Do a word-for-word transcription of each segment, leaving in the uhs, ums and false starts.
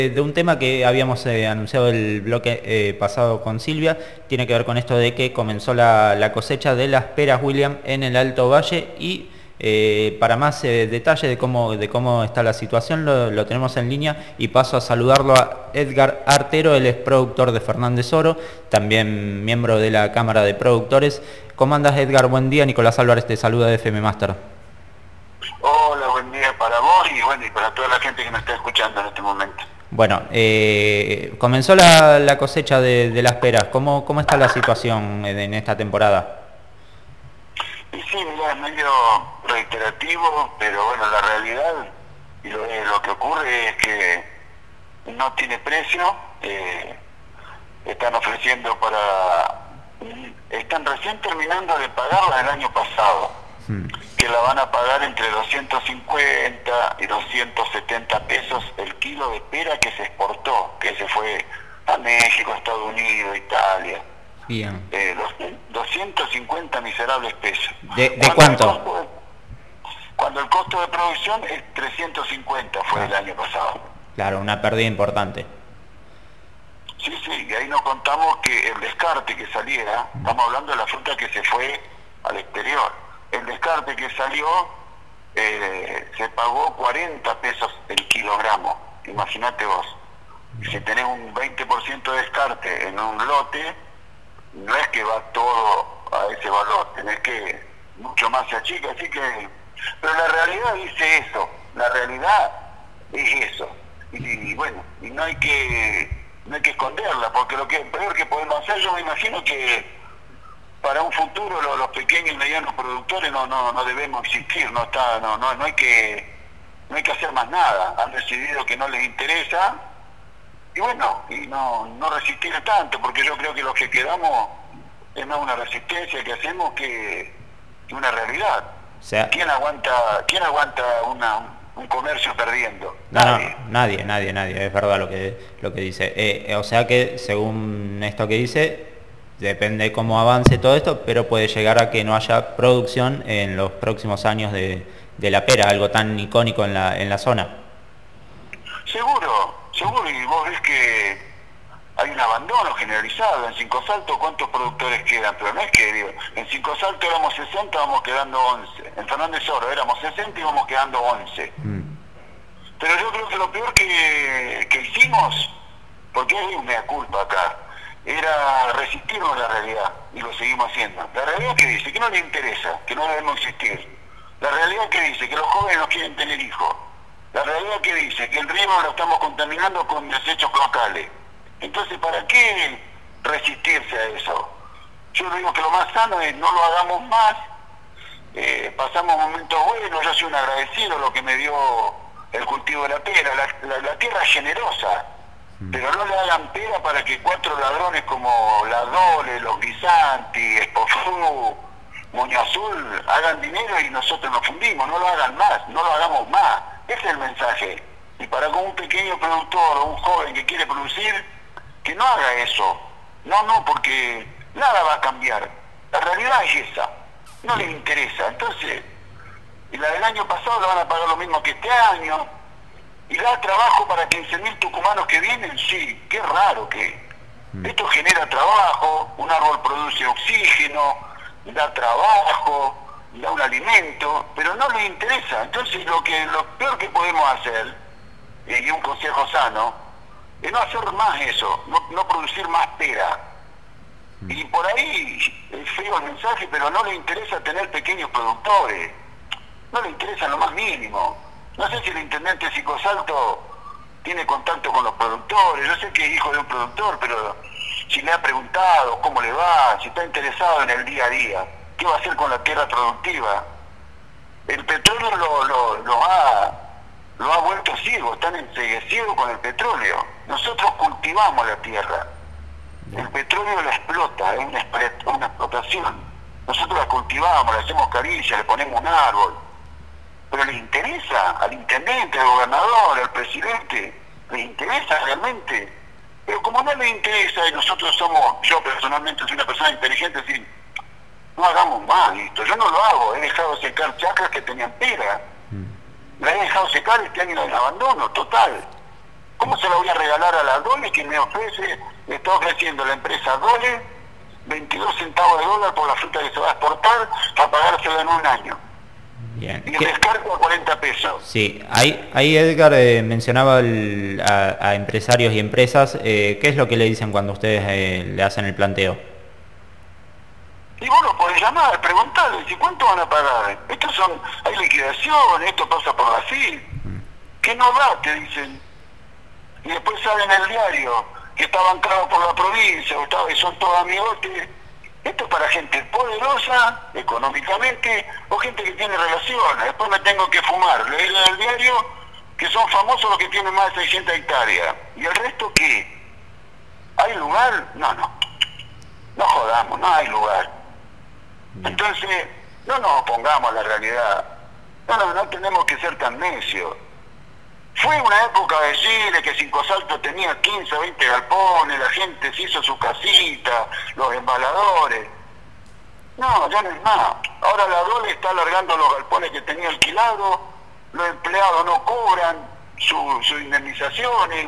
De un tema que habíamos eh, anunciado el bloque eh, pasado con Silvia, tiene que ver con esto de que comenzó la, la cosecha de las peras William en el Alto Valle y eh, para más eh, detalle de cómo, de cómo está la situación lo, lo tenemos en línea y paso a saludarlo a Edgar Artero, él es productor de Fernández Oro, también miembro de la Cámara de Productores. ¿Cómo andas, Edgar? Buen día, Nicolás Álvarez te saluda de F M Master. Hola, buen día para vos y bueno y para toda la gente que nos está escuchando en este momento. Bueno, eh, comenzó la, la cosecha de, de las peras. ¿Cómo, ¿Cómo está la situación en esta temporada? Y sí, mira, es medio reiterativo, pero bueno, la realidad y lo, eh, lo que ocurre es que no tiene precio. Eh, están ofreciendo para... Están recién terminando de pagarla el año pasado, hmm. que la van a pagar entre doscientos cincuenta y doscientos setenta pesos el kilo de pera que se exportó, que se fue a México, Estados Unidos, Italia. Bien. Eh, los doscientos cincuenta miserables pesos. ¿De, de cuánto? El costo de, cuando el costo de producción es trescientos cincuenta, fue ah. el año pasado. Claro, una pérdida importante. Sí, sí, y ahí nos contamos que el descarte que saliera, estamos hablando de la fruta que se fue al exterior, el descarte que salió eh, se pagó cuarenta pesos el kilogramo. Imagínate vos, si tenés un veinte por ciento de descarte en un lote, no es que va todo a ese valor, tenés que mucho más se achica, así que... Pero la realidad dice eso, la realidad es eso, y, y bueno, y no hay que no hay que esconderla, porque lo que peor que podemos hacer, yo me imagino que para un futuro los, los pequeños y medianos productores no no no debemos existir, no está no no no hay que no hay que hacer más nada, han decidido que no les interesa y bueno, y no no resistir tanto, porque yo creo que los que quedamos es más una resistencia que hacemos que, que una realidad. O sea, ¿quién aguanta quién aguanta una un comercio perdiendo? Nadie. No, no, nadie, nadie, nadie, es verdad lo que lo que dice. Eh, o sea que según esto que dice, depende cómo avance todo esto, pero puede llegar a que no haya producción en los próximos años de, de la pera, algo tan icónico en la en la zona. Seguro, seguro, y vos ves que hay un abandono generalizado. En Cinco Saltos, ¿cuántos productores quedan? Pero no es que, digo, en Cinco Saltos éramos sesenta, vamos quedando once. En Fernández Oro éramos sesenta y vamos quedando once. Mm. Pero yo creo que lo peor que, que hicimos, porque hay una culpa acá, era resistirnos a la realidad, y lo seguimos haciendo. La realidad que dice que no le interesa, que no debemos existir. La realidad que dice que los jóvenes no quieren tener hijos. La realidad que dice que el río lo estamos contaminando con desechos locales. Entonces, ¿para qué resistirse a eso? Yo digo que lo más sano es no lo hagamos más, eh, pasamos momentos buenos, yo soy un agradecido lo que me dio el cultivo de la pera, la, la, la tierra es generosa, mm. pero no le hagan pera para que cuatro ladrones como la Dole, los Guisanti, Espofru, Moño Azul hagan dinero y nosotros nos fundimos, no lo hagan más, no lo hagamos más, ese es el mensaje. Y para con un pequeño productor o un joven que quiere producir, que no haga eso, no, no, porque nada va a cambiar, la realidad es esa, no les interesa. Entonces, y la del año pasado la van a pagar lo mismo que este año, y da trabajo para quince mil tucumanos que vienen, sí, qué raro que esto genera trabajo, un árbol produce oxígeno, da trabajo, da un alimento, pero no les interesa. Entonces lo que lo peor que podemos hacer, y un consejo sano, es no hacer más eso, no, no producir más pera. Y por ahí es feo el mensaje, pero no le interesa tener pequeños productores, no le interesa lo más mínimo. No sé si el intendente de Cinco Saltos tiene contacto con los productores, yo sé que es hijo de un productor, pero si le ha preguntado cómo le va, si está interesado en el día a día, qué va a hacer con la tierra productiva. El petróleo lo, lo, lo ha... lo ha vuelto ciego, están enceguecidos con el petróleo. Nosotros cultivamos la tierra, el petróleo la explota, es una, una explotación. Nosotros la cultivamos, le hacemos caricia, le ponemos un árbol, pero le interesa al intendente, al gobernador, al presidente, le interesa realmente. Pero como no le interesa y nosotros somos, yo personalmente soy una persona inteligente, así, no hagamos más, listo. Yo no lo hago, he dejado secar chacras que tenían pera. La he dejado secar este año en abandono total. ¿Cómo se la voy a regalar a la Dole que me ofrece, me está ofreciendo la empresa Dole veintidós centavos de dólar por la fruta que se va a exportar para pagársela en un año? Bien. Y el descargo a cuarenta pesos. Sí, ahí, ahí Edgar eh, mencionaba el, a, a empresarios y empresas. Eh, ¿qué es lo que le dicen cuando ustedes eh, le hacen el planteo? Y vos lo podés llamar, preguntarle, si ¿cuánto van a pagar? Estos son, hay liquidación, esto pasa por la F I P. ¿Qué no da? Te dicen. Y después sale en el diario que está bancado por la provincia, o está, y son todos amigotes. Esto es para gente poderosa, económicamente, o gente que tiene relaciones. Después me tengo que fumar, leer en el diario que son famosos los que tienen más de seiscientas hectáreas. ¿Y el resto qué? ¿Hay lugar? No, no. No jodamos, no hay lugar. Entonces, no nos opongamos a la realidad. No, no, no tenemos que ser tan necios. Fue una época de decir que Cinco Saltos tenía quince, veinte galpones, la gente se hizo su casita, los embaladores. No, ya no es más. Ahora la Dole está alargando los galpones que tenía alquilados, los empleados no cobran sus su indemnizaciones.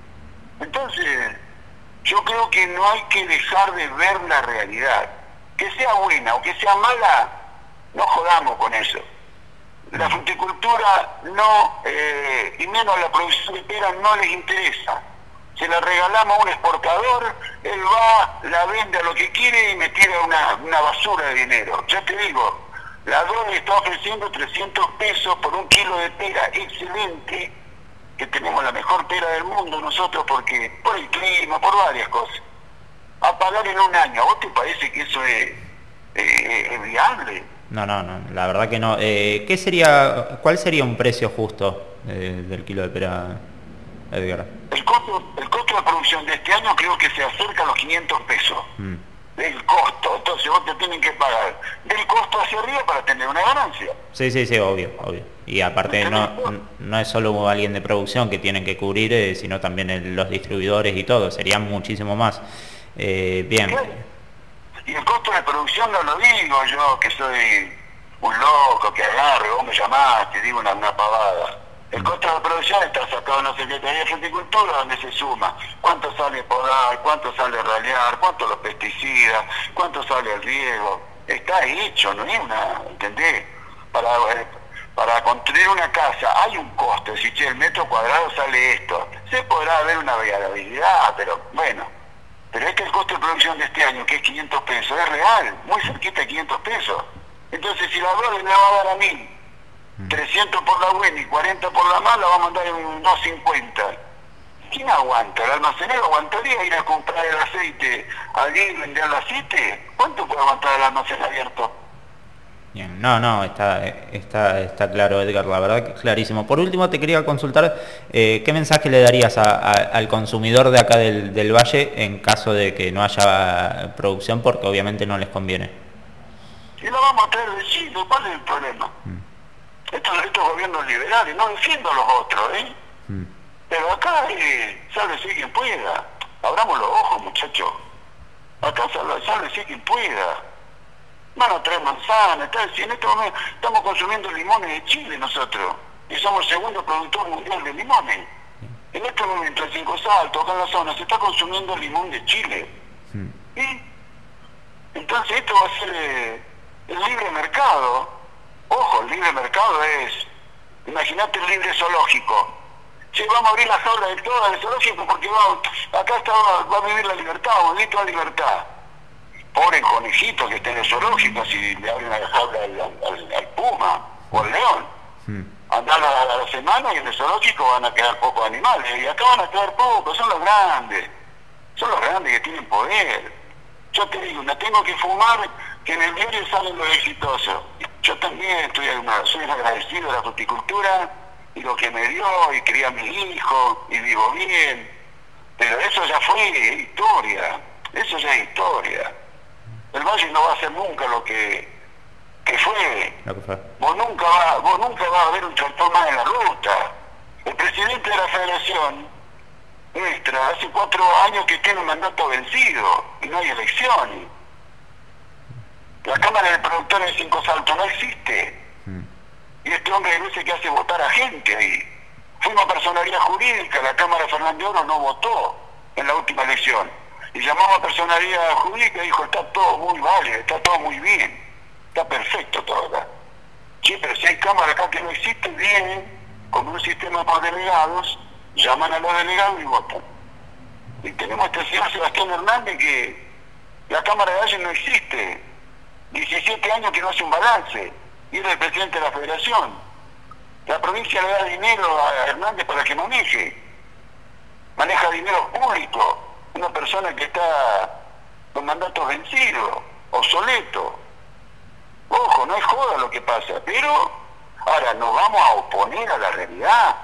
Entonces, yo creo que no hay que dejar de ver la realidad. Que sea buena o que sea mala, no jodamos con eso. La fruticultura no, eh, y menos la producción de pera, no les interesa. Se la regalamos a un exportador, él va, la vende a lo que quiere y me tira una, una basura de dinero. Ya te digo, la Dole está ofreciendo trescientos pesos por un kilo de pera excelente, que tenemos la mejor pera del mundo nosotros porque por el clima, por varias cosas. A pagar en un año, ¿a vos te parece que eso es, eh, es viable? No, no, no, la verdad que no. Eh, ¿qué sería, cuál sería un precio justo eh, del kilo de pera, Edgar? El costo, el costo de producción de este año creo que se acerca a los quinientos pesos. Mm. Del costo, entonces vos te tienen que pagar del costo hacia arriba para tener una ganancia. Sí, sí, sí, obvio, obvio. Y aparte no, no es solo alguien de producción que tienen que cubrir, eh, sino también el, los distribuidores y todo, serían muchísimo más. Eh, bien. Claro. Y el costo de producción no lo digo yo, que soy un loco, que agarro, vos me llamaste, digo una, una pavada. El costo de producción está sacado en la Secretaría de Fruticultura, donde se suma cuánto sale podar, cuánto sale ralear, cuánto los pesticidas, cuánto sale el riego. Está hecho, no es una, ¿entendés? Para, para construir una casa hay un costo, es decir, che, el metro cuadrado sale esto. Se podrá haber una variabilidad, pero bueno. Pero es que el costo de producción de este año, que es quinientos pesos, es real, muy cerquita de quinientos pesos. Entonces, si la Dole me va a dar a mí trescientos por la buena y cuarenta por la mala, va a mandar en dos cincuenta. ¿Quién aguanta? ¿El almacenero aguantaría ir a comprar el aceite allí y vender el aceite? ¿Cuánto puede aguantar el almacén abierto? Bien, no, no, está, está, está claro, Edgar, la verdad que es clarísimo. Por último, te quería consultar, eh, ¿qué mensaje le darías a, a, al consumidor de acá del, del Valle en caso de que no haya producción, porque obviamente no les conviene? Y lo vamos a traer de Chile, ¿cuál es el problema? Mm. Estos, estos gobiernos liberales, no defiendo a los otros, ¿eh? Mm. Pero acá, eh, sálvese quien pueda. Abramos los ojos, muchachos. Acá sálvese quien pueda. Van a traer manzanas, tal. Si en este momento estamos consumiendo limones de Chile nosotros, y somos el segundo productor mundial de limones. En este momento, en Cinco Saltos, acá en la zona, se está consumiendo limón de Chile. Mm. ¿Y? Entonces esto va a ser eh, el libre mercado. Ojo, el libre mercado es, imagínate el libre zoológico. Si vamos a abrir la jaula de todo el zoológico porque va, acá está, va a vivir la libertad, bonito la libertad. Pobre conejito que está en el zoológico, si le abren la jaula al, al, al puma o al león. Hmm. Andar a, a la semana y en el zoológico van a quedar pocos animales. Y acá van a quedar pocos, son los grandes. Son los grandes que tienen poder. Yo te digo, me tengo que fumar que en el diario salen los exitosos. Yo también estoy una, soy agradecido de la fruticultura y lo que me dio, y crié a mis hijos, y vivo bien. Pero eso ya fue historia. Eso ya es historia. El Valle no va a ser nunca lo que, que fue. Lo que fue. Vos nunca va, vos nunca vas a ver un tractor más en la ruta. El presidente de la federación nuestra hace cuatro años que tiene un mandato vencido y no hay elecciones. La Cámara de Productores de Cinco Saltos no existe. Mm. Y este hombre dice que hace votar a gente ahí. Fuimos a personalidad jurídica, la Cámara Fernández Oro no votó en la última elección. Y llamamos a personalidad jurídica y dijo, está todo muy válido, está todo muy bien, está perfecto todo acá. Sí, pero si hay cámara acá que no existe, vienen con un sistema por delegados, llaman a los delegados y votan. Y tenemos este señor Sebastián Hernández que la Cámara de Valle no existe, diecisiete años que no hace un balance, y es el presidente de la Federación. La provincia le da dinero a Hernández para que maneje, maneja dinero público, una persona que está con mandatos vencidos, obsoleto. Ojo, no es joda lo que pasa, pero ahora nos vamos a oponer a la realidad.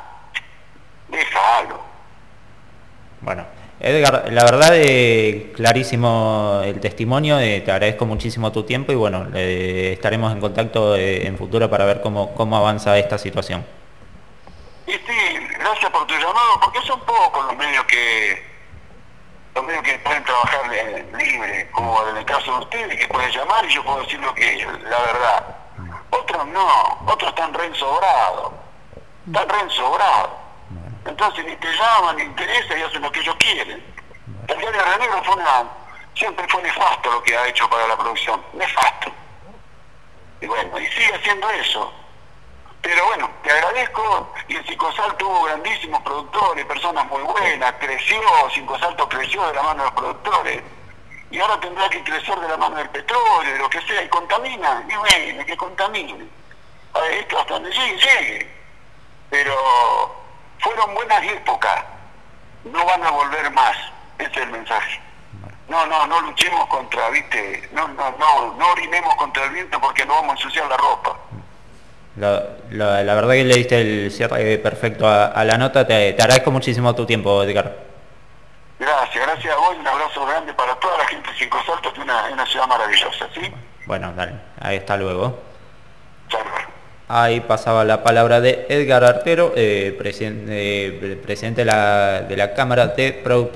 Déjalo. Bueno, Edgar, la verdad, eh, clarísimo el testimonio, eh, te agradezco muchísimo tu tiempo y bueno, eh, estaremos en contacto eh, en futuro para ver cómo, cómo avanza esta situación. Y sí, gracias por tu llamado, porque son pocos los medios que los medios que pueden trabajar eh, libre, como en el caso de ustedes, que pueden llamar y yo puedo decir lo que la verdad. Otros no, otros están re ensobrados, están re ensobrados. Entonces ni te llaman, ni interesa y hacen lo que ellos quieren. El diario Renegro fue una, siempre fue nefasto lo que ha hecho para la producción, nefasto. Y bueno, y sigue haciendo eso. Pero bueno, te agradezco, y el Psicosal tuvo grandísimos productores, personas muy buenas, creció, Psicosalto creció de la mano de los productores, y ahora tendrá que crecer de la mano del petróleo, de lo que sea, y contamina, y bueno, que contamine. A ver, esto hasta donde llegue, llegue. Pero fueron buenas épocas, no van a volver más, ese es el mensaje. No, no, no luchemos contra, viste, no, no, no, no orinemos contra el viento porque no vamos a ensuciar la ropa. La, la, la verdad que le diste el cierre perfecto a, a la nota, te, te agradezco muchísimo tu tiempo, Edgar. Gracias, gracias a vos, un abrazo grande para toda la gente de Cinco Saltos, que es una, una ciudad maravillosa, ¿sí? Bueno, dale, ahí está luego. Chao. Ahí pasaba la palabra de Edgar Artero, eh, presidente, eh, presidente de la, de la Cámara de Productores.